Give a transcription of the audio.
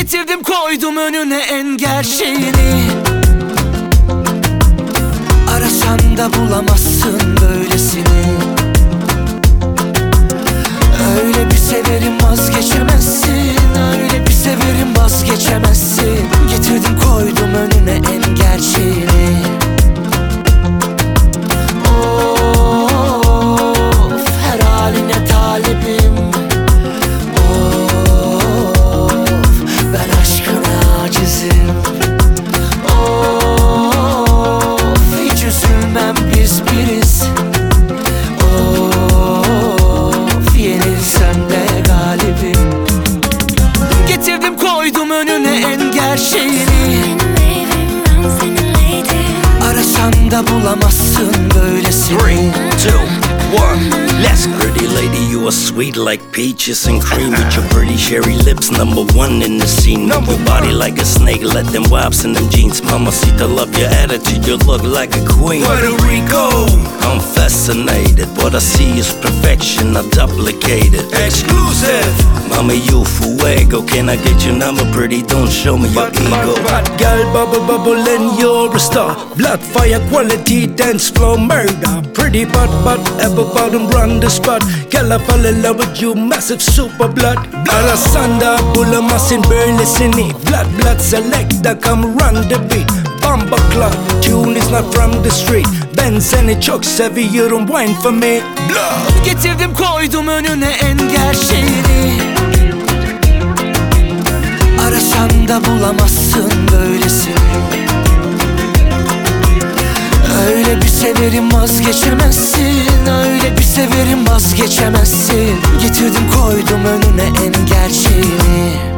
Getirdim koydum önüne en gerçeğini. Arasan da bulamazsın böylesini. Öyle bir severim vazgeçemezsin, öyle bir severim vazgeçemezsin. Getirdim koydum önüne en gerçeğini. Of, her haline talibim. Of, ben aşkına acizim. Of, hiç üzülmem biz biriz. Of, yenilsem de galibim. Getirdim koydum önüne en gerçeğini. Arasan da bulamazsın böylesini. 3, 2, 1, let's go. Pretty lady, you are sweet like peaches and cream, with your pretty cherry lips, #1 in the scene. Move your body like a snake, let them wipes in them jeans. Mamacita, love your attitude, you look like a queen. Puerto Rico, I'm fascinated, what I see is perfection, I duplicate it. Exclusive, mama, you fuego, can I get your number, pretty, don't show me your ego. Hot girl, bubble, bubble, and you're a star. Blood, fire, quality, dance floor, murder. Pretty but ever bottom run the spot. Girl, I fall in love with you, massive super blood. Alasanda, bulamazsın böylesini. Blood, selector, come run the beat. Bomba club, tune is not from the street. Ben seni çok seviyorum, wine for me. Blood. Getirdim koydum önüne en gerçeğini. Arasan da bulamazsın böylesini. Öyle bir severim vazgeçemezsin, öyle bir severim vazgeçemezsin. Getirdim koydum önüne en gerçeğini.